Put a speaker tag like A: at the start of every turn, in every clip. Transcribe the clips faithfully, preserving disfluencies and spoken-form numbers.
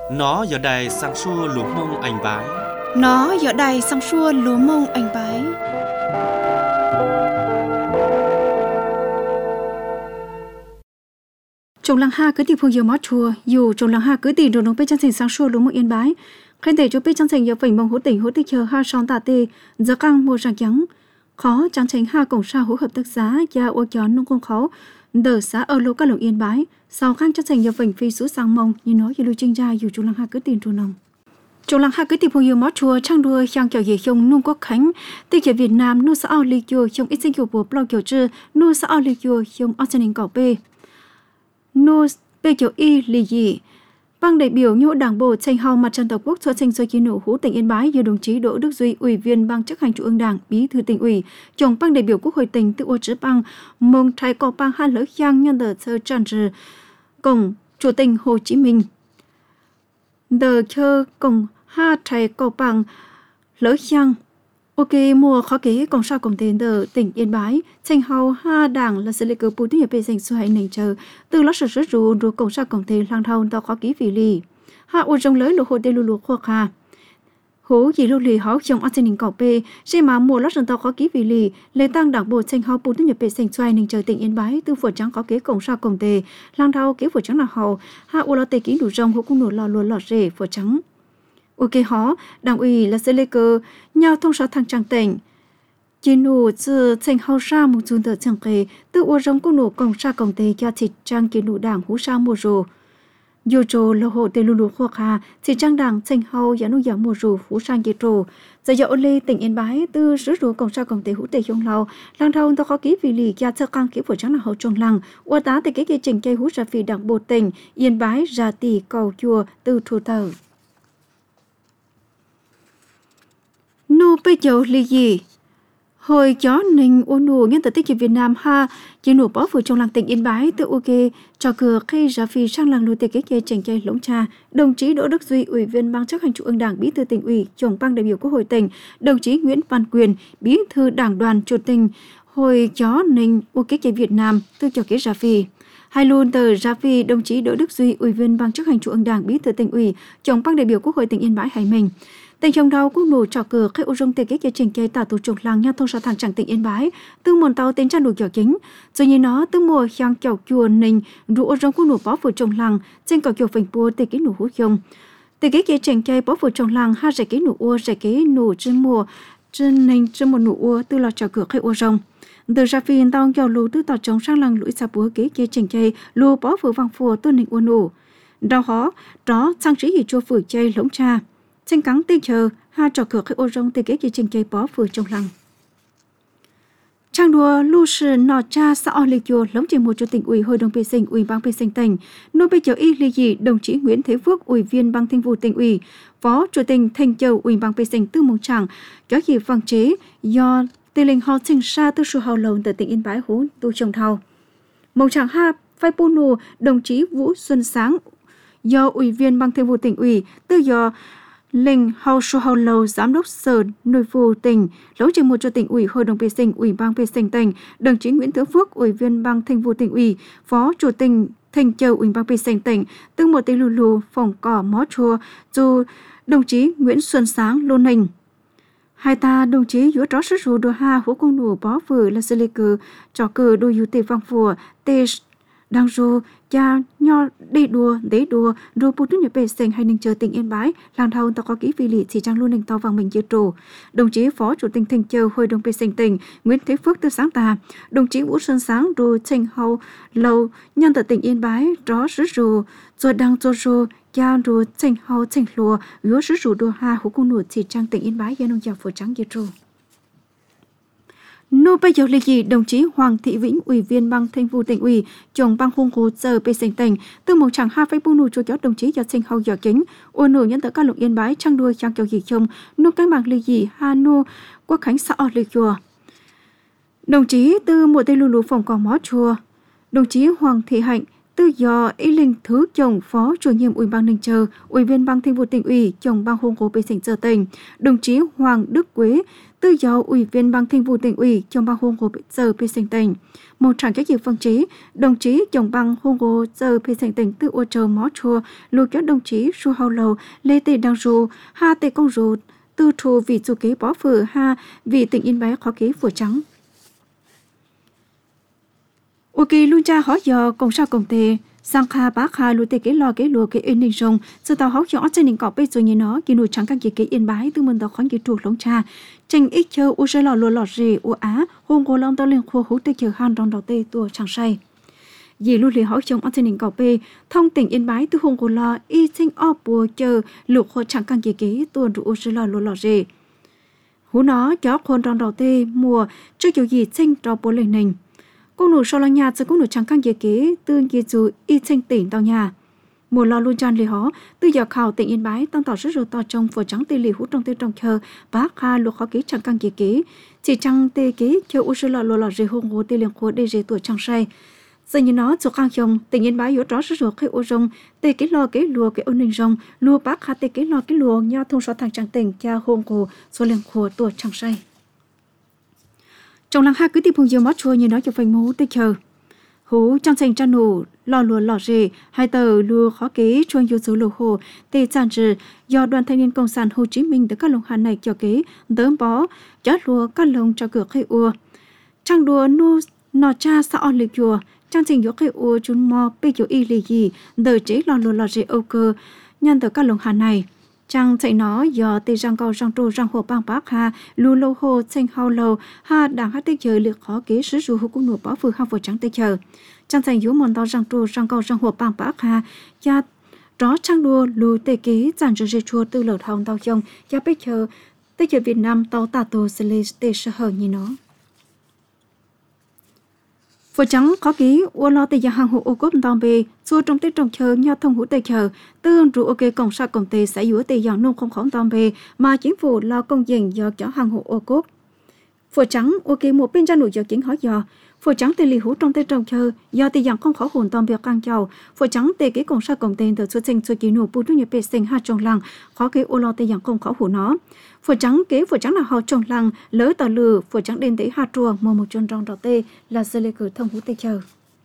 A: Nó giờ đài sang xua lúa mông anh bái.
B: Nó giờ đài sang xua lúa mông anh bái. Trong làng ha cứ tìm phương giờ mót chùa, dù trong làng ha cứ tìm rồi nó bên chân thành sang xua lúa mông yên bái. Khen thể cho bên chân thành giờ phình mông hỗ tỉnh hỗ tích chờ ha son tạ tê, giờ căng mua rạng trắng. Khó chẳng tránh ha cổng sa hỗ hợp tác giá và ô chón nông công khó. Đờ xã ở lô các lồng yên bái, sau khăn chân thành giờ phình phi số sang mông, như nói như lưu trinh ra dù trong làng ha cứ tìm rồi nông. Trong làng ha cứ tìm phương giờ mót chùa trang đua sang kiểu gì không nông quốc khánh, tích kiểu Việt Nam nu xã ao lì chùa trong ít sinh kiểu bộ blog kiểu chư nu xã ao lì chùa trong ao chân hình cỏ bê. Nu bê kiểu y lì gì bang đại biểu nhô đảng bộ tranh hào mặt trận tổ quốc cho tranh soi kiến nổ hú tỉnh Yên Bái do đồng chí Đỗ Đức Duy, ủy viên ban chấp hành trung ương Đảng, bí thư tỉnh ủy, chồng bang đại biểu quốc hội tỉnh tự ô chữ bang mong thái cọ bang hai lỡ giang nhân đờ sơ tràn rừ cổng chủ tỉnh Hồ Chí Minh đờ chơ cổng ha thái cọ bang lỡ giang ok mùa khó kế cổng sao cổng tên đờ tỉnh Yên Bái tranh hào ha đảng là sự lệ cử bù tinh nhập về dành số hành nền chờ từ lót sửa rú rồi cổng sao cổng tên lang thao tao khó ký vì lì ha ô trong lưới lục hồ tê lù lù khoa kha hố gì lưu lì háo trong an ninh cỏ bê xe mà mùa lót sân tao khó ký vì lì lệ tăng đảng bộ tranh hào bù tinh nhập về dành số hành nền chờ tỉnh Yên Bái từ phở trắng khó kế cổng sao cổng tê lang thao kế phở trắng là hào ha ô lo tê ký đủ rong hố cung nổ lò lùa lọt rể phở trắng ok hó đảng ủy là sẽ lê cơ nhau thông số thằng trang tỉnh chỉ nụ từ thành hậu ra một chút tờ chẳng kề từ ô rong cô nụ cổng ra cổng tề cho thịt trang kiến nụ đảng hú sa mùa rồ dù trồ là hộ tề lù lù khoa hà thịt trang đảng thành hậu giá nụ giá mùa rồ hú sang kia trồ giờ dạo lê tỉnh Yên Bái từ rứ rồ cổng ra cổng tề hú tề trong lào lang thâu tao khó ký vì lì gia sơ căng ký phổ trắng là hậu trong làng ô tá tề cái kia trình cây hú ra vì đảng bộ tỉnh Yên Bái ra tỷ cầu chùa từ thủ tờ nô bây giờ lì gì hồi chó ninh ô nụ nhân tờ tích của Việt Nam ha chỉ nụ bó vừa trong làng tỉnh Yên Bái tự ok cho cửa khi ra phi sang làng lùi tề kế kê chành chay lũng trà đồng chí Đỗ Đức Duy, ủy viên ban chấp hành trung ương Đảng, bí thư tỉnh ủy, trưởng ban đại biểu quốc hội tỉnh, đồng chí Nguyễn Văn Quyền, bí thư đảng đoàn chủ tịch hồi chó ninh ô kế kê Việt Nam tự cho kế ra phi hai luôn tờ ra phi đồng chí Đỗ Đức Duy, ủy viên ban chấp hành trung ương Đảng, bí thư tỉnh ủy, trưởng ban đại biểu quốc hội tỉnh Yên Bái hải mình tỉnh trong đầu cũng nổ trò cờ khi ô rong tê kế kế trình cây tả tù trục làng nha thông sa thằng chẳng tỉnh Yên Bái tương mồn tàu tên trang đủ kiểu chính rồi như nó tương mùa sang kiểu chùa nình rủ ô rong cũng nổ bó vừa trồng làng trên cầu kiểu phình bùa tê kế nổ hú chồng tê kế kế trình cây bó vừa trồng làng ha rải kế nổ ô rải kế nổ trên mùa trên nình trên một nổ ô tư là trò cờ khi ô rong từ ra phiên tao kiểu lù tư tỏ trống sang làng lũi xa búa kế kế trình cây lù bó vừa vang phùa tôn nình ô nổ đau khó đó sang trí gì chua phử chay lỗng cha tranh cắn tê chờ ha trò cửa khi ô rong tê kế kỳ trình cây bó vừa trong lăng trang đùa lưu sử nọ cha xã o lê chùa lống trên một chủ tịch ủy hội đồng bê sinh ủy ban bê sinh tỉnh nô bê chờ y lê dị đồng chí Nguyễn Thế Phước ủy viên ban thường vụ tỉnh ủy phó chủ tịch thành châu ủy ban bê sinh tư mông tràng kéo gì văn chế do tê linh họ sinh ra từ số hào lầu từ tỉnh Yên Bái hú tu trồng thao mông tràng ha phai pô nô đồng chí Vũ Xuân Sáng do ủy viên ban thường vụ tỉnh ủy tư do Linh hậu số hậu lâu giám đốc sở nội vụ tỉnh lấu trên một cho tỉnh ủy hội đồng bê sinh ủy ban bê sinh tỉnh đồng chí Nguyễn Thế Phước ủy viên ban thường vụ tỉnh ủy phó chủ tịch thành châu ủy ban bê sinh tỉnh tương một tây lù lù phòng cỏ mó chùa dù đồng chí Nguyễn Xuân Sáng lô ninh hai ta đồng chí yếu rõ sức rù đồ ha hú công nụ bó vừa là sự lê cử cho cử đôi yếu tề vang phùa tê đang ru cha nho đi đùa để đùa đùa bút nhập bề sinh hay ninh chờ tỉnh Yên Bái làng thâu tao có kỹ vì lì chỉ trang luôn ninh tao vàng mình chia trù đồng chí phó chủ tịch thành châu hội đồng bề sinh tỉnh Nguyễn Thế Phước tư sáng tà đồng chí Vũ Xuân Sáng đùa tranh hậu lâu nhân tại tỉnh Yên Bái rõ rứ rù rồi đang cho rù cha đùa tranh hậu tranh lùa yếu rứ rù đùa ha hú cung nụ chỉ trang tỉnh Yên Bái gia nông giàu phổ trắng chia trù nô bây giờ là gì đồng chí Hoàng Thị Vĩnh ủy viên ban thường vụ tỉnh ủy trưởng ban khung hồ sơ bê sinh tỉnh từ một chẳng hai phẩy bốn nụ cho đồng chí do sinh hậu giờ chính ô nụ nhân tới các lục Yên Bái trang đuôi trang kiểu gì chung nô cái bảng lì gì ha nô quốc khánh xã lì chùa đồng chí từ một tây lù lù phòng cỏ mó chùa đồng chí Hoàng Thị Hạnh tư do ý linh thứ chồng phó chủ nhiệm ủy ban ninh chờ ủy viên ban thường vụ tỉnh ủy trưởng ban khung hồ bê sinh giờ tỉnh đồng chí Hoàng Đức Quế tư do ủy viên ban thường vụ tỉnh ủy trong ban hôn của giờ Pê Sinh tỉnh. Một trạng cái gì phân trí, đồng chí trong ban hôn của giờ Pê Sinh tỉnh từ ô châu mó chua, lưu cho đồng chí Su Hào Lầu, Lê Tê Đăng Ru, Ha Tê Công Ru, tư thù vì chủ kế bó phử ha vì tỉnh Yên Bái khó kế phủa trắng. Ok luôn cha hỏi giờ công sao công tề sang kha bá kha lưu tê kế lo kế lùa kế yên ninh rồng sự tàu hóc cho trên đỉnh cọp bây giờ như nó kỳ nụ trắng căng kế kế Yên Bái từ mình tàu khói kế chuột lông cha tranh ít chơi u chơi lò lùa lọt rì u á hôm cô long tàu lên khô hú tê chờ han trong đầu tê tua chẳng say vì lưu lì hỏi chồng trên đỉnh cọp bê thông tỉnh Yên Bái từ hôm cô lo y sinh o bùa chờ lục khô trắng căng kế kế tua đủ u chơi lò lùa lọt rì hú nó chó khôn trong đầu tê mùa chưa kiểu gì sinh cho bố lên nình cô nụ sau là nhà sẽ cô nụ trắng căng kế kế tương kia dù y sinh tỉnh tàu nhà mùa lo luôn chan lì hó từ giờ khảo tỉnh Yên Bái tăng tỏ rất rồi to trong phở trắng tê lì hút trong tê trong chờ bác kha lục khó kế trắng căng kế kế chỉ trăng tê kế theo u sơ lọ lọ lọ rì hông hồ tê liền khô đê rì tuổi trăng say giờ như nó chỗ khang chồng tỉnh Yên Bái yếu rõ rất rồi khi u rồng tê kế lo kế lùa kế ôn ninh rồng lùa bác kha tê kế lo kế lùa nhau thông số thằng trắng tỉnh cha hông hồ số liền khô tuổi trăng say trong làng hai cứ tìm phong diêu mót chua như nói cho phanh mũ tê chờ hú trong thành trăn nụ lò lùa lò rề hai tờ lùa khó kế chuông yêu số lô hồ tê tràn trừ do đoàn thanh niên cộng sản Hồ Chí Minh từ các lồng hàn này cho kế đớm bó chót lùa các lồng cho cửa khai ua trang đùa nu nọ cha sa on lịch chùa trang trình yếu khai ua chun mò bê kiểu y lì gì đờ chế lò lùa lò rề âu cơ nhân từ các lồng hàn này trang chạy nó do tê răng cao răng trô răng hồ bang bác ha lù lâu hồ xanh hao lâu ha đang hát tê chờ liệt khó kế sứ ru hô cũng nụ bỏ vừa hao vừa trắng tê chờ trang thành yếu mòn to răng trô răng cao răng hồ bang bác ha cha đó trang đua lù tê kế giản rơ rê chua tư lợt hồng tàu chông cha bê chờ tê chờ Việt Nam tàu tà tô sê lê tê sơ hờ như nó vừa trắng khó ký u lo tê gia hàng hộ ô cốt tàu bê xua trong tết trồng chờ nhau thông hữu tê chờ tương rủ ok cộng sa cộng tê sẽ giữa tê giảng nông không khó tàu bê mà chính phủ lo công dành do chó hàng hộ ô cốt vừa trắng ok một bên ra nụ giờ chính hỏi giờ vừa trắng tê lì hữu trong tết trồng chờ do tê giảng không khó hồn tàu bê căng chào vừa trắng tê cái cộng sa cộng tê từ xuất sinh xuất kỳ nụ bù tu nhập bê sinh hai trong làng khó cái u lo tê giảng không khó hồn nó vừa trắng kế vừa trắng là họ trồng làng lỡ tàu lừa vừa trắng đến tới hai trùa mùa một chân trong đầu tê là sơ lê cử thông hữu tê chờ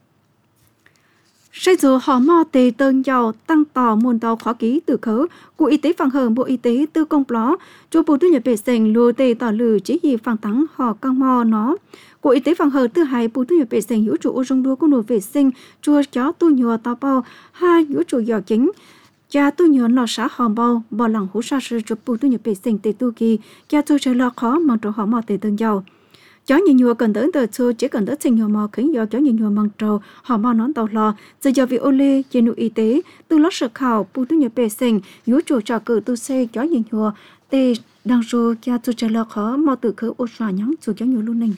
B: xây dựng họ mò tê tơn giàu tăng tỏ muôn tàu khó ký từ khớ của y tế phản hờ bộ y tế tư công pló cho bộ tư nhập vệ sinh lùa tê tỏ lử chỉ gì phản thắng họ căng mò nó của y tế phản hờ tư hai bộ tư nhập vệ sinh hữu trụ ô rong đua của nổ vệ sinh chua chó tu nhựa tàu bao hai hữu trụ giỏ chính cha tu nhựa nọ xã hòm bao bỏ lẳng hữu sa sư cho bộ tư nhập vệ sinh tê tu kỳ cha tu chơi lo khó mang trò họ mò tê tơn giàu chó nhiều nhua cần tới tờ xưa chỉ cần tới sinh nhua mò khiến do chó nhiều nhua mang trầu họ mò nón tàu lò giờ giờ vì ô lê trên y tế từ lót sợ khảo pu tu nhập bề sinh nhú chủ trò cử tu xe chó nhiều nhua tê đang rồi cha tu chơi lo khó mò tự khử ô xòa nhắn chủ chó nhiều luôn nình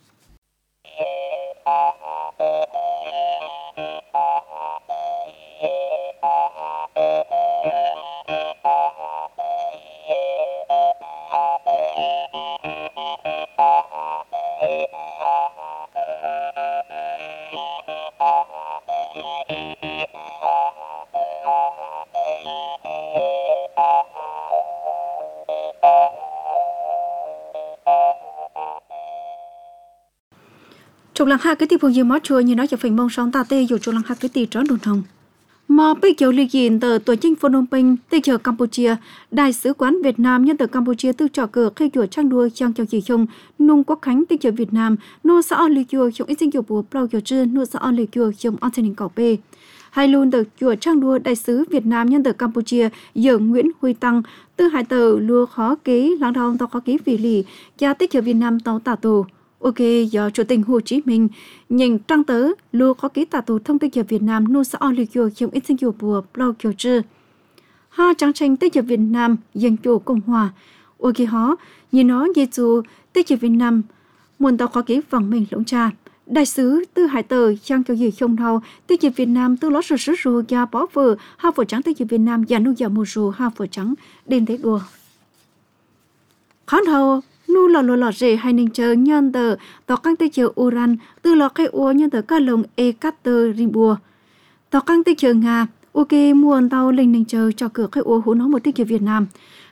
B: Trong làng hai cái tỷ phương dương mót chua như nói cho phần mông sóng ta tê dù trong làng hai cái tỷ trón đồn hồng mò bây giờ lịch diện tờ tổ chức Phnom Penh tê chờ Campuchia đại sứ quán Việt Nam nhân tờ Campuchia tư trò cờ khi chuột trang đua trong chào chỉ chung nung quốc khánh tê chờ Việt Nam nô xã on lịch chùa trong ít sinh chùa bùa plau chùa chư nô xã on lịch chùa trong on sinh cỏ bê hai luôn tờ chuột trang đua đại sứ Việt Nam nhân tờ Campuchia giờ Nguyễn Huy Tăng tư hai tờ lùa khó ký láng đong tàu khó ký vì lì gia tê chờ Việt Nam tàu tả tù ok do chủ tịch Hồ Chí Minh nhìn trăng tớ lưu có ký tả tù thông tin về Việt Nam nô xã on lịch chùa trong ít sinh chùa bùa plau chùa chư ha trang tranh tết Việt Nam dân chủ Cộng hòa ok họ nhìn nó như dù tết Việt Nam muốn tàu có ký vòng mình lũng cha đại sứ tư hải tờ trang cho gì không đâu tết Việt Nam tư lót sờ sờ rùa gia bỏ vừa ha phở trắng tết Việt Nam gia nô gia mùa rùa ha phở trắng đến thế đùa khó đầu nu lò lò lò rể hay ninh chờ nhân tờ tàu căng tê chờ uran từ lò khai ua nhân tờ ca lồng e cát tơ rim bùa tàu căng tê chờ nga ok muôn tàu linh ninh chờ cho cửa khai ua hú nó một tê chờ Việt Nam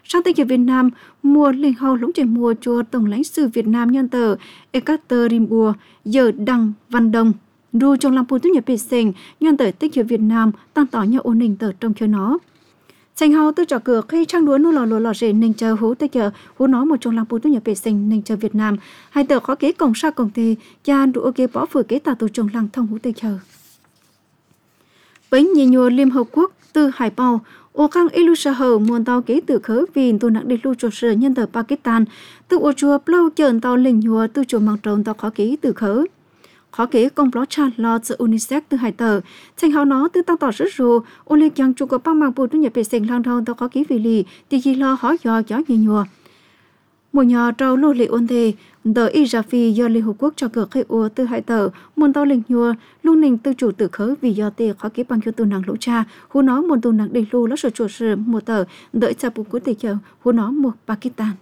B: sang tới Việt Nam mua linh hầu lũng trên mua cho tổng lãnh sự Việt Nam nhân tờ Ekaterinburg giờ đăng Văn Đông đu trong làm tốt nghiệp sinh nhân tờ tích Việt Nam tăng tỏ nhau ổn định tờ trong chơi nó Sành hào tư trò cửa khi trang đuối nô lò lò lò rể nền chờ hú tới chờ hú nó một trong làng bù tốt nhập vệ sinh nền chờ Việt Nam hai tờ khó kế cổng xa cổng tê cha đủ ok bỏ phử kế tà tù trong làng thông hú tới chờ bánh nhì nhùa Liên Hợp Quốc từ Hải Bào ô khang ilusa hờ muôn tàu kế từ khớ vì tù nặng đi lưu trò sửa nhân tờ Pakistan từ ô chùa plau chờn tàu lình nhùa từ chùa mang tròn tàu khó kế từ khớ khó kế công bó cha lo sự UNICEF từ hải tờ thành hào nó từ tăng tỏ rất rù ô lê chàng chủ có băng mạng bù tu nhập vệ sinh lang thong tao khó kế vì lì thì chỉ lo hỏi do gió nhẹ nhùa một nhà trâu lô lệ ôn thề tờ Israfi do Liên Hợp Quốc cho cửa khai ua từ hải tờ muôn tàu lình nhùa luôn nình tư chủ tự khớ vì do tê khó kế bằng cho tu nặng lỗ cha hú nó một tu nặng đầy lưu ló sửa chuột sửa một tờ đợi cha bù của tê chờ hú nó một Pakistan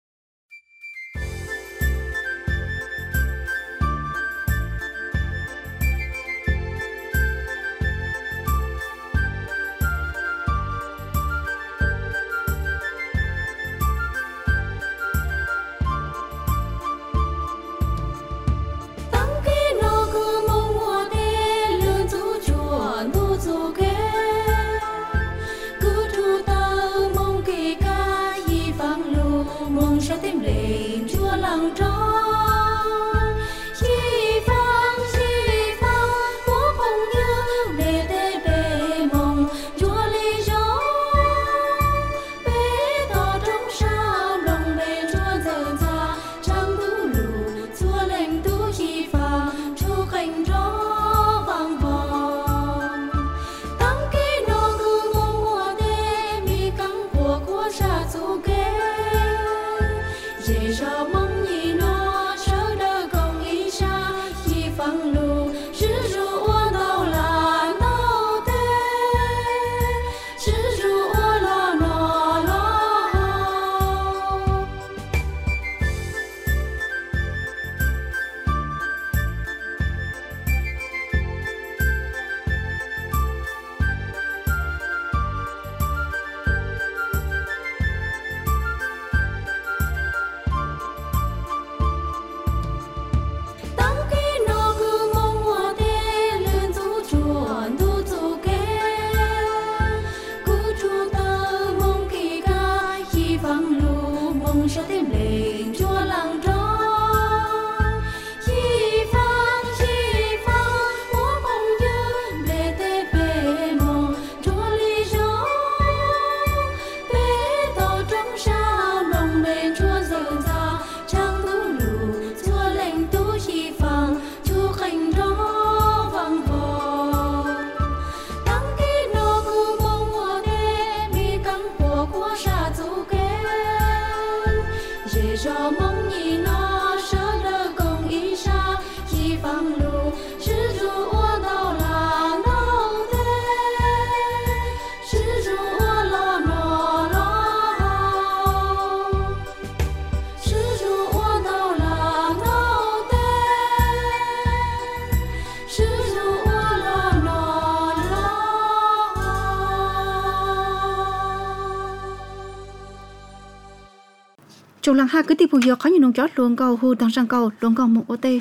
B: Trong làng hai cứ tiếp tục có những nông chót luôn cầu hù tăng sang cầu luôn cầu một ô tê.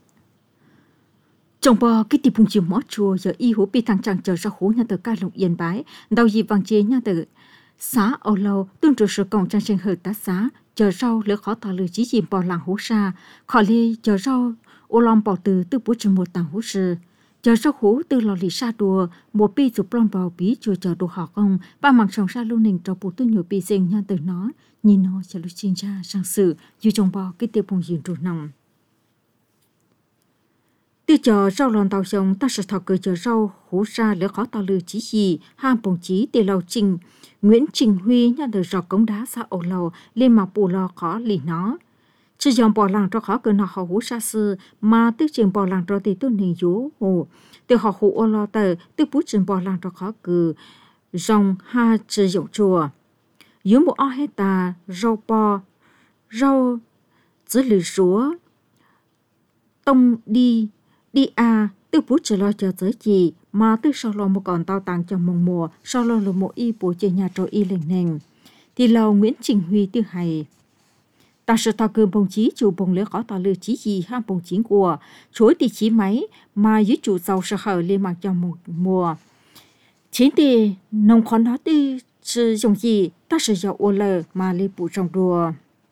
C: Trong bò cái tiếp phùng chiều mót chùa giờ y hú bị thằng chàng chờ ra hú nhà tờ ca lục yên bái đầu gì vàng chế nhà tờ xã ở lâu tương trợ sự cộng trang sinh hợp tá xã chờ rau lỡ khó tỏ lừa chỉ chìm bò làng hú sa khó ly chờ rau ô lom bò từ từ bút trên một tàng hú sư chờ rau hú từ lò lì sa đùa một pi chụp lon bò bí chùa chờ đồ họ công ba mảng sòng sa lưu nình cho bút tôi nhiều pi sinh nhà tờ nó nhìn nó chờ lúc xin ra sang sự dù trong bò cái tiếp phùng diện trụ nòng từ chờ rau lon tàu sông ta sẽ thọ cơ chờ rau hú sa lỡ khó tỏ lừa chỉ gì ham bồng chí để lầu trình Nguyễn Trình Huy nhà đời rọ cống đá xã ổ lầu lên mà bù lò khó lì nó chỉ dòng bò làng cho khó cơ nó họ hú sa sư mà tức trường bò làng cho thì tôi nền dú hồ từ họ hú ổ lò tờ từ bút trường bò làng cho khó cơ dòng ha chỉ dụng chùa dưới một o hết ta rau bò rau dưới lì súa tông đi đi à từ bút trở lo chờ tới gì mà từ sau lo một còn tao tàng trong mùng mùa sau lo là một y bộ chơi nhà trò y lệnh nền thì lầu Nguyễn Trình Huy tiêu hay. Ta sẽ thao cơm bông chí chủ bông lễ khó tỏ lưu chí gì ham bông chính của chối thì chí máy mà dưới chủ giàu sẽ hở lên mặt cho một mùa. Chính thì nông khó nói đi sử dụng gì ta sẽ dạo ô lờ mà lên bù trong đùa.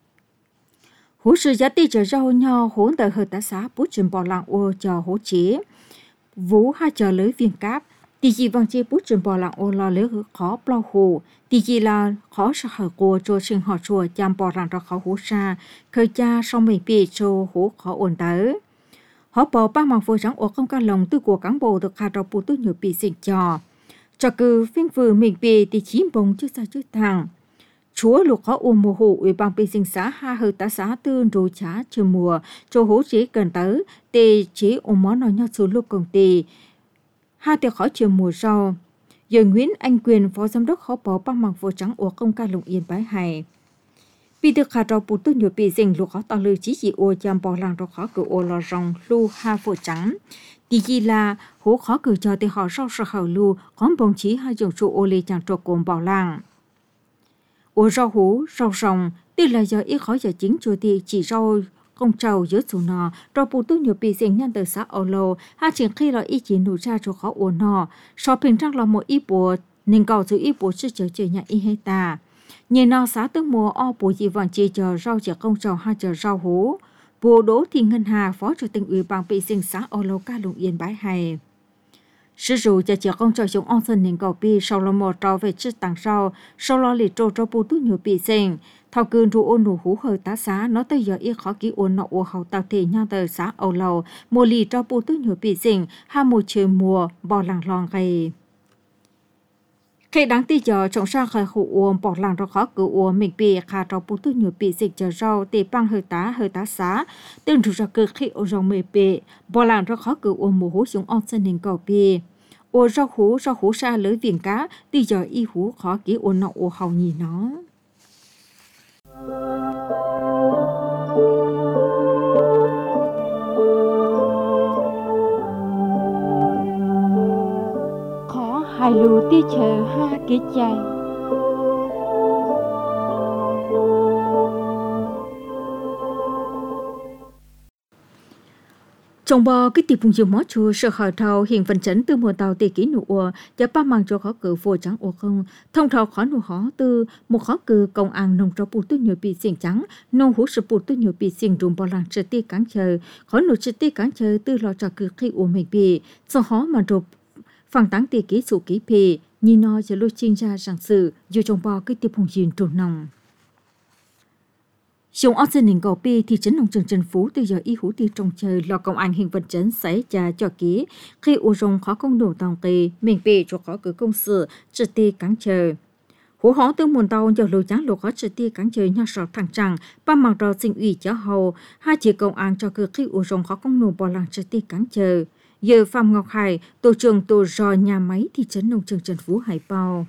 C: Hú sự giá ti trở rau nhau hốn tờ hợp tá xá bút trình bò làng ô cho hố chế. Vũ hai chờ lưới viên cáp. Thì gì vang chế bút trình bò làng ô lo lưới khó bao hồ. Thì gì là khó sợ hở cô cho sinh họ chùa chăm bò làng ra khó hú xa. Khởi cha sau mình bì cho hú khó ổn tới. Họ bỏ ba mạng vô trắng ô không ca lòng tư của cán bộ được khá rau bút tư nhiều bì sinh cho. Cho cứ phiên vừa mình bì thì chím bông chứ sao chứ thằng. Chúa lục khó ôm mùa hộ ủy ban bê sinh xã ha hơi tá xã tương rù chá chờ mùa cho hố chế cần tới tê chế ôm món nói nhau số lúc công ty ha tiệc khó chờ mùa sau giờ Nguyễn Anh Quyền phó giám đốc khó bỏ băng bằng vô trắng ổ công ca lụng yên bái hài vì được khả rau bù tư nhiều bì dình lục khó to lưu chí dị ô chăm bỏ làng rau khó cử ô lò rong lưu ha vô trắng thì gì là hố khó cử cho tê họ sau sợ hậu lưu có bông chí hai dùng trụ ô lê chàng trộn cồn bỏ làng. Ủa rau hú, rau rồng, tuy là do ít khó giải chính cho thì chỉ rau công trầu giữa chủ nọ, rau bù tư nhiều bì dành nhân từ xã Âu Lâu, ha triển khi là ý chỉ nụ ra cho khó ủa nọ, so bình trăng là một ít bùa, nên cầu dù ít bùa chứ chờ chờ nhà ý hay ta. Nhìn nào xã tức mùa o bùa gì vẫn chỉ chờ rau chờ công trầu ha chờ rau hú. Bùa Đỗ Thị Ngân Hà, phó chủ tịch ủy ban bì dành xã Âu Lâu ca lụng yên bái hay. Sử dụng cho chiếc công trò dùng ong sân nên cầu bì sau là một trò về chức tặng sau, sau đó lì trô trô bù tú nhiều bì sinh. Thao cơn rủ ôn nụ hú hơi tá xá, nó tới giờ ít khó ký ôn nọ ổ hậu tạo thể nhau tờ xã Âu Lâu, mùa lì trò bù tú nhiều bì sinh, ha mùa trời mùa, bò làng lòn gây. Khi đáng tí giờ trọng sang khởi khủ uống bỏ làng ra khó cử uống mình bì khá trò bù tú nhiều bì dịch chờ rau tì băng hơi tá hơi tá xá, tương rủ ra cử khi ổ rong mê bì, bỏ làng ra khó cử uống mùa hú dùng ong sân nên cầu bì. Ô rau hú, rau hú xa lưới viền cá, tí giờ y hú khó ký ôn nọ ô hầu nhì nó.
D: Khó hai lù tí chờ ha ký chay.
C: Trong bò cái tiệp vùng dùng mó chua sợ khỏi thầu hiện phần chấn từ mùa tàu tỷ ký nụ ua cho ba mang cho khó cử vô trắng ua không thông thầu khó nụ khó từ một khó cử công an nông cho bù tư nhiều bị xiềng trắng nông hú sự bù tư nhiều bị xiềng rùm bò làng trực tiếp cán chờ khó nụ trực tiếp cán chờ từ lò trò cử khi ua mình bị sau khó mà rụp phẳng táng tỷ ký sụ ký pì nhìn nó cho lôi chinh ra rằng sự dù trong bò cái tiệp vùng dùng trồn nòng. Dùng ớt dân hình gò bì thì trấn nông trường Trần Phú từ giờ y hú đi trông chơi lo công an hình vật trấn xảy ra cho ký khi u rong khó công đủ tòng kỳ mình bị cho khó cử công sự trực ti cán chờ. Hú hó từ muôn tàu giờ lùi trắng lùi khó trực ti cán chờ nhau sọt thẳng trăng ba mặc rò sinh ủy chở hầu hai chỉ công an cho cử khi u rong khó công đủ bỏ làng trực ti cán chờ. Giờ Phạm Ngọc Hải tổ trưởng tổ rò nhà máy thị trấn nông trường Trần Phú Hải Bao.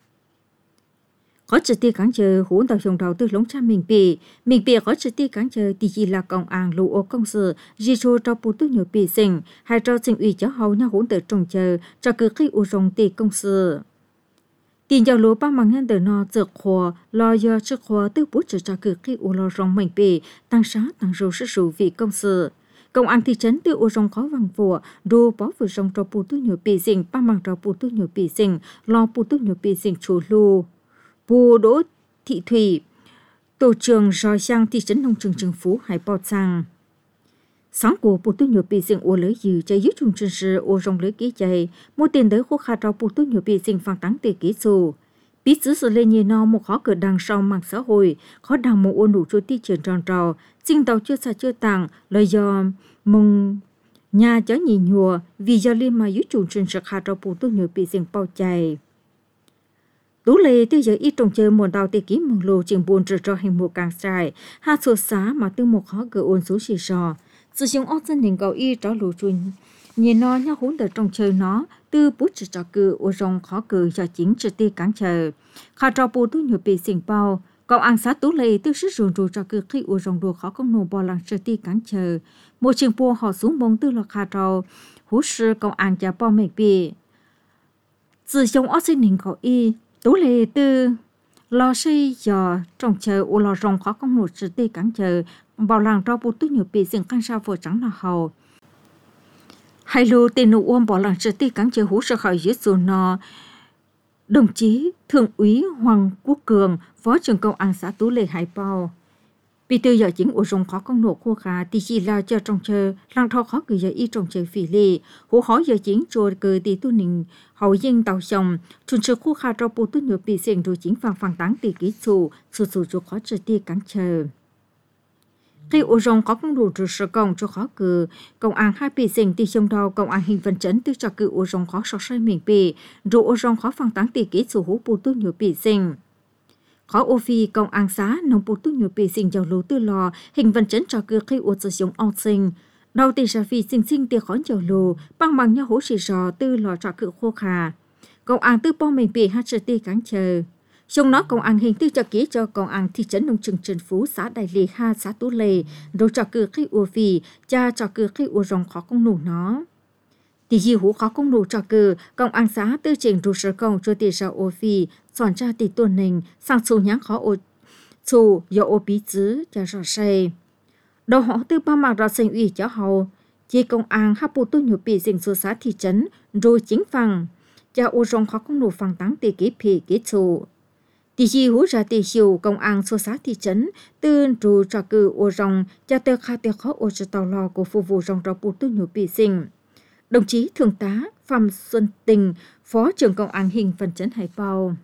C: Có trực tiếp cán chờ hỗn tàu dùng đầu tư lống cha mình bị mình bị có trực tiếp cán chờ thì chỉ là công an lũ ô công sự di trô cho bù tư nhiều bị sinh hay cho sinh ủy cho hầu nhau hỗn tự trồng chờ cho cứ khi u rong tỷ công sự tiền giàu lúa ba mang nhân từ nó dược khóa lo do sức khóa tư bút cho cho cứ khi u lo rong mình bị tăng sát tăng rô sức rủ vị công sự công an thị trấn từ u rong khó vàng vua đu bó vừa rong cho bù tư nhiều bị sinh ba mang cho bù tư nhiều bị sinh lo bù tư nhiều bị sinh chủ lưu Bù Đỗ Thị Thủy, tổ trưởng roi sang thị trấn nông trường Trần Phú Hải Bao sang. Sáng của bù tư nhiều bị sinh ô lưới dư chạy dưới trung chân sư ô rong lưới ký chạy, mua tiền tới khu khá rau bù tư nhiều bị sinh phản táng tề ký dù. Biết giữ sự lên nhìn nó một khó cửa đằng sau mạng xã hội, khó đằng một ô nụ trôi ti trường tròn trò, sinh tàu chưa xa chưa tặng, lời do mong nhà chó nhìn nhùa vì do liên mà dưới trung chân sư khá rau bù tư nhiều bị sinh bao chạy. Tú lệ từ giờ ít trồng chơi muôn tàu tê ký mong lô trường buồn trở cho hình một càng dài, hạ sụt xá mà từ một khó gỡ ôn số xì sò. Sử dụng ốc dân hình cầu y cho lô chuồn, nhìn nó nhau hốn từ trồng chơi nó, từ bút trở cho cử ô rong khó cử cho chính trực tiếp cán chờ. Khả trò bù tu nhiều bị xỉnh bao, cầu ăn sát tú lệ từ sức rùn rù cho cử khi ô rong đùa khó công nổ bò làng trực tiếp cán chờ. Một trường bùa họ xuống bông từ lọc khả trò, hú sư cầu ăn cho bò mệt bị. Sử dụng ốc dân hình cầu y, Tú lệ từ lo xây giờ trong chờ u lo rong khó công nụ trực tiếp cản chờ bảo làng rau bút tứ nhiều bị dừng căn sao vừa trắng là hầu hai lô tên nụ ôm bảo làng trực tiếp cản chờ hú sợ khỏi dưới dù nọ đồng chí thượng úy Hoàng Quốc Cường phó trưởng công an xã Tú Lệ Hải Bao vì từ giờ chính u rong khó công nụ khô khá thì chỉ là cho trong chờ làng thọ khó cứ giờ y trong chờ phỉ lệ hú khó giờ chính rồi cứ thì tu nình hậu dân tàu sông chuẩn sự khu khá rau bút tứ nhiều bị dừng rồi chính phang phang táng tỷ kỹ chủ sự sự cho khó trực tiếp cản chờ khi u rong có công đủ trừ sở công cho khó cử công an hai bị dừng thì trong đầu công an hình vận chấn từ cho cử u rong khó sọ sai mình bị rồi u rong khó phang táng tỷ kỹ chủ hú bù tu nhiều bị dừng khó ô phi công an xã nông bù tu nhiều bị dừng giàu lúa tư lò hình vận chấn cho cử khi u sử dụng ong sinh đầu tỷ ra phi sinh sinh tiền khó giàu lúa bằng bằng nhau hú xì rò tư lò cho cử khô khà công an tư bao mình bị hát ti cản chờ trong nó công an hình tư cho ký cho công an thị trấn nông trường Trần Phú xã Đại Lê ha xã Tú Lệ rồi cho cử khi ua vì cha cho cử khi ua rong khó công nụ nó thì gì hú khó công nụ cho cử công an xã tư trình rồi sở công cho tiền ra ua vì soạn ra tỷ tuần nình sang số nhãn khó ua chủ do ua bí chứ cho rõ say đầu họ tư ba mạng ra sinh ủy cho hậu chỉ công an hấp bù tu nhiều bị dình số xã thị trấn rồi chính phẳng cho ua rong khó công nụ phẳng táng tỷ ký phỉ ký chủ tỷ gì hú ra tỷ hiệu công an số xã thị trấn tư trụ cho cử ô rong cho tơ khai tơ khó ô cho tàu lò của phục vụ rong rau bù tu nhiều bị sinh đồng chí thượng tá Phạm Xuân Tình phó trưởng công an hình phần trấn Hải Bao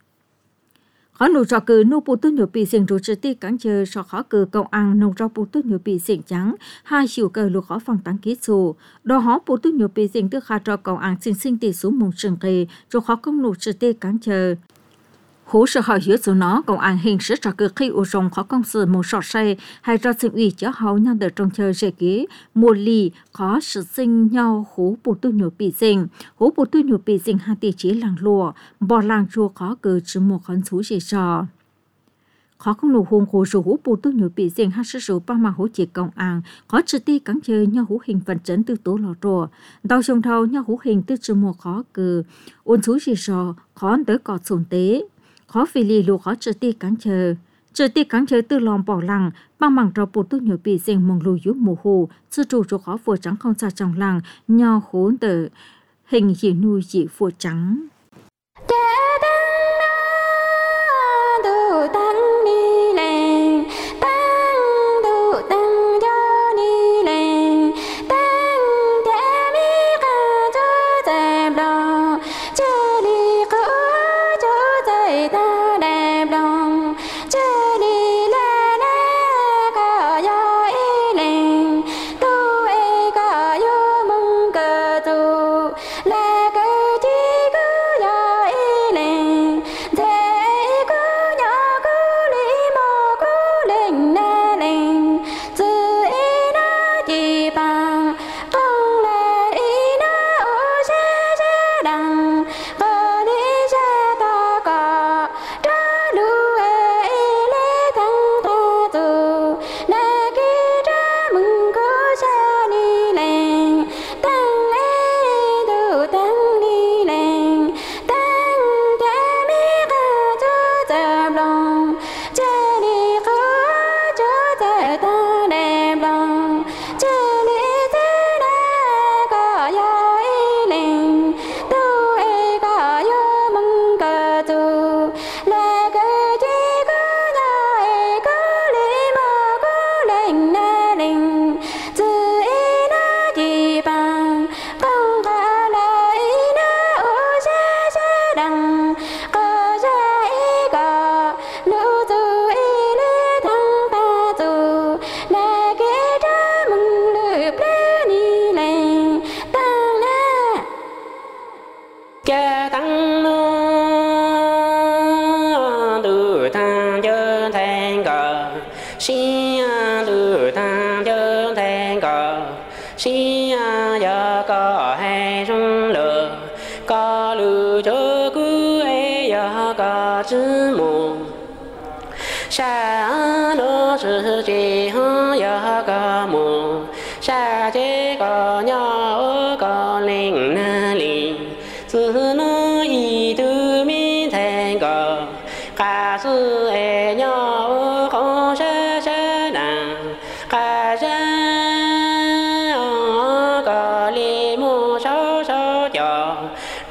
C: khó nụ cho cử nô bù tu nhiều bị sinh rồi trực tiếp cản chờ cho khó cử công an nông rau bù tu nhiều bị sinh trắng hai chiều cờ lục khó phòng tăng ký số đo hó bù tu nhiều bị sinh tức khai cho công an sinh sinh tỷ số mông trường kỳ rồi khó công nụ trực tiếp cản chờ hú sợ hỏi giữa số nó công an hình sự cho cử khi u rong khó công sự một sọt xe hay ra sinh ủy cho hậu nhau được trong chờ dễ ký mùa lì khó sự sinh nhau hú bù tu nhiều bị sinh hú bù tu nhiều bị sinh hai tỷ chỉ làng lùa bò làng chùa khó cử chỉ một con số gì sò khó công lù hùng hồ số hú bù tu nhiều bị sinh hai số bằng mà hú chỉ công an khó trực tiếp cắn chơi nhau hú hình vận chấn từ tố lò rùa đau trong thâu nhau hú hình từ chỉ một khó cử ôn số gì sò khó tới cọt sồn tế khó phi lì lù khó trực tiếp cắn chờ trực tiếp cắn chờ từ lòng bỏ lăng bằng bằng rau bột tu nhiều bị dành mong lù yếu mù hồ sư trụ cho khó vừa trắng không xa trong lăng nho khốn tờ hình chỉ nuôi chỉ vừa trắng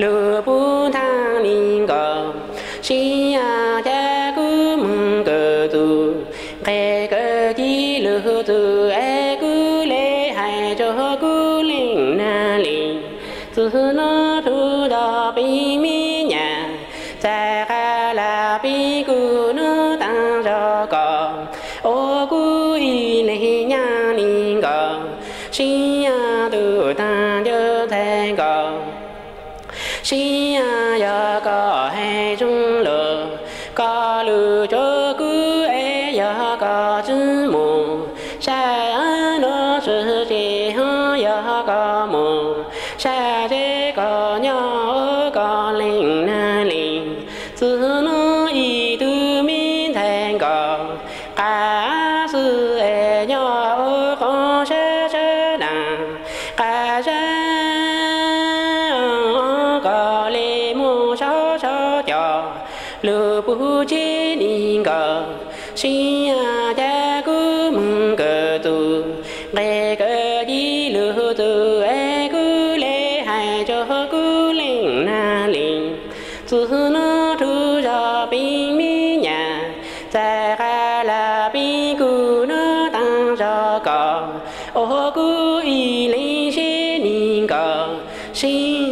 E: lư bu thang linh gờ xin ya cha cứ mừng cờ tu kẻ cờ chi lư tu ai cứ lễ hai cho cứ linh na linh từ nó thu đỏ bi mi nhà ta ca la bi cứ nó tăng cho con ô cứ y lệ nhà linh gờ xin ya tu tăng cho thành con xin ya ya có hai chung lờ có lư cho cứ ai ya có chữ mù sa nó sự chỉ ho ya có mù sa thế có nhỏ có linh na linh từ nó y từ min thành có cả sự ai nhỏ có sẽ sẽ đà cả sẽ có lệ mù sao sao cho lư bu chi linh gờ xin ya cha cứ mừng cờ tu kẻ cờ chi lư tu ai cứ lễ hai cho cứ linh na linh từ nó thu ra bình mi nhà ta ca la bi cứ nó tăng cho con ô cứ y linh xin linh gờ xin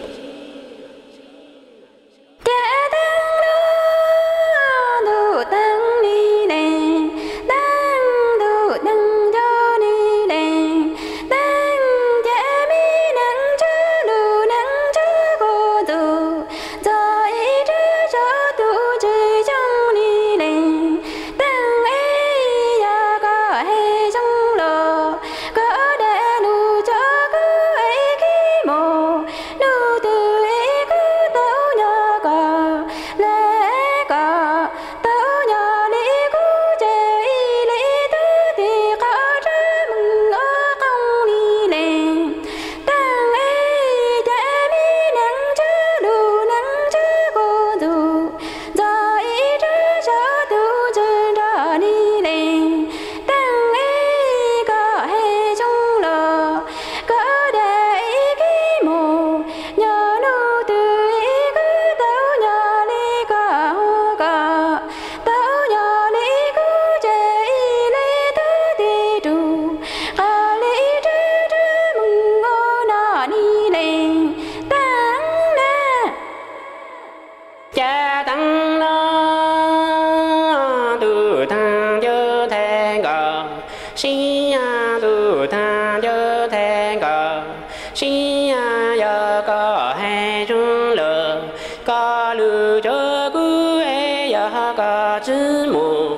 E: xin ya tu tha cho thành cờ xin ya ya có hai chung lờ có lư cho cứ ai ya có chữ mù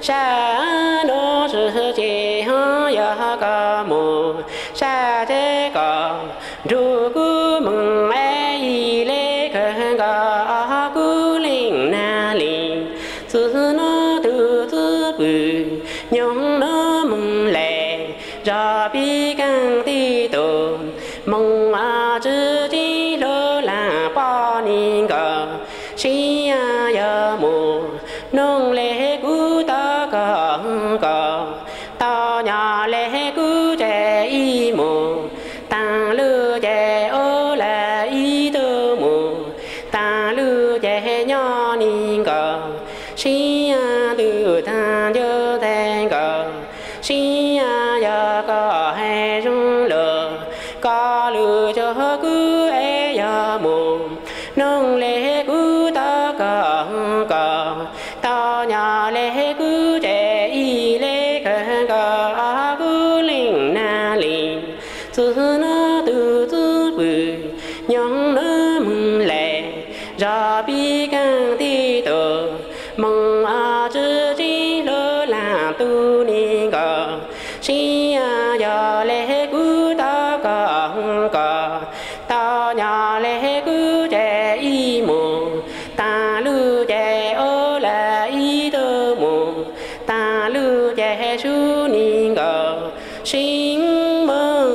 E: sa nó sự chỉ ho ya có mù sa thế có ru cứ mừng ai lễ khởi có cứ linh na linh sự nó từ từ bự nhung nó mừng lệ ra bi càng ti tổ mong à chữ chi lơ là bao niên cờ si ya ya mù nông lệ cứ ta cờ cờ ta nhà lệ cứ trẻ y mù ta lư trẻ ô là y tơ mù ta lư trẻ nhỏ niên cờ si ya từ tha chớ thành cờ si ya ya có hai chung lờ có lư cho cứ ai ya mù nông lệ cứ ta cờ cờ ta nhà lệ cứ trẻ y lệ cờ cờ cứ linh na linh từ nó từ từ bự nhung nó mừng lệ ra bi càng ti tổ mong à chữ chi lơ là tu ni cờ si ya ya lệ cứ ta cờ cờ ta nhà lệ cứ trẻ y mù ta lư trẻ ô là y tơ mù ta lư trẻ su ni cờ sinh mơ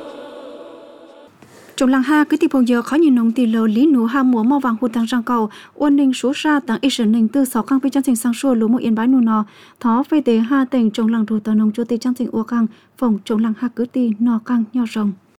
B: trong làng ha cứ tiếp phong giờ khó nhìn nông tiền lầu lý nụ ha mùa màu vàng hụt tăng răng cầu uốn ninh số ra tăng ít sơn ninh từ sáu căng với trang trình sang xua lúa một yên bái nụ nọ thó phê tế ha tỉnh trong làng đồ tờ nông cho tê trang trình uo căng phòng trong làng ha cứ tì nọ căng nho rồng.